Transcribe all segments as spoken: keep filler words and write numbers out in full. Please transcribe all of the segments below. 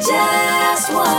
just want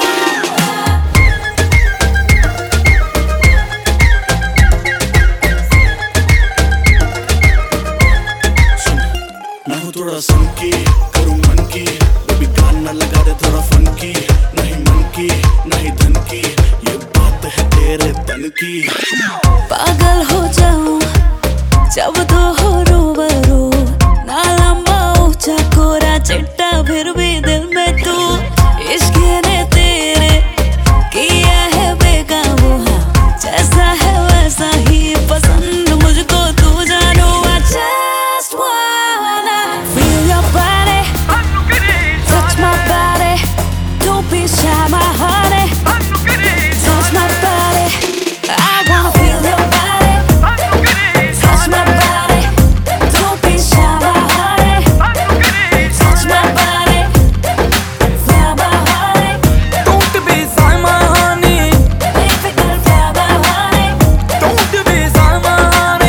मैं हूँ थोड़ा संकी, करूँ मन की, बेबी गाना लगा दे थोड़ा फंकी, नहीं मन की, नहीं धन की, ये बात है तेरे तन की। पागल हो जाऊं जब तो हो रूबरू, ना लंबा ऊंचा कोरा चिट्टा फिर भी दिल में तू, इश्क ने तेरे किया है बेकाबू, हाँ जैसा है वैसा ही पसंद मुझको तू जानू। I just wanna feel your body, touch my body, don't be shy my honey, touch my body, I wanna feel your body, touch my body, don't be shy my honey, touch my body, feel my honey, Don't be shy my honey, baby girl feel my honey, don't be shy my honey.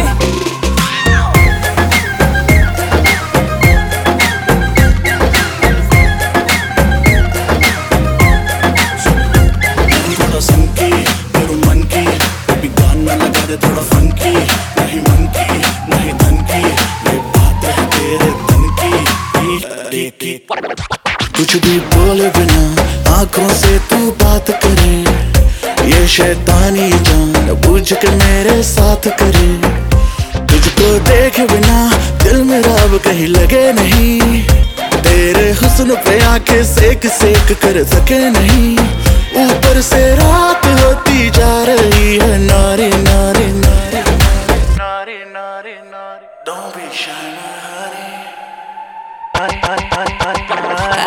थोड़ा संकी, करूँ मन की, baby गाना लगा दे थोड़ा funky, नहीं मन की, नहीं धन की, ये बात है तेरे तन की। कुछ भी बोले बिना आंखों से तू बात करे, ये शैतानी जान बूझ के मेरे साथ करे, तुझको देखे बिना दिल मेरा अब कहीं लगे नहीं, तेरे हुस्न पे आंखें सेक सेक कर सके नहीं, ऊपर से रात होती जा रही है नारी नारी नारी नारी नारी नारी, don't be shy my honey, honey, honey, honey, honey, honey.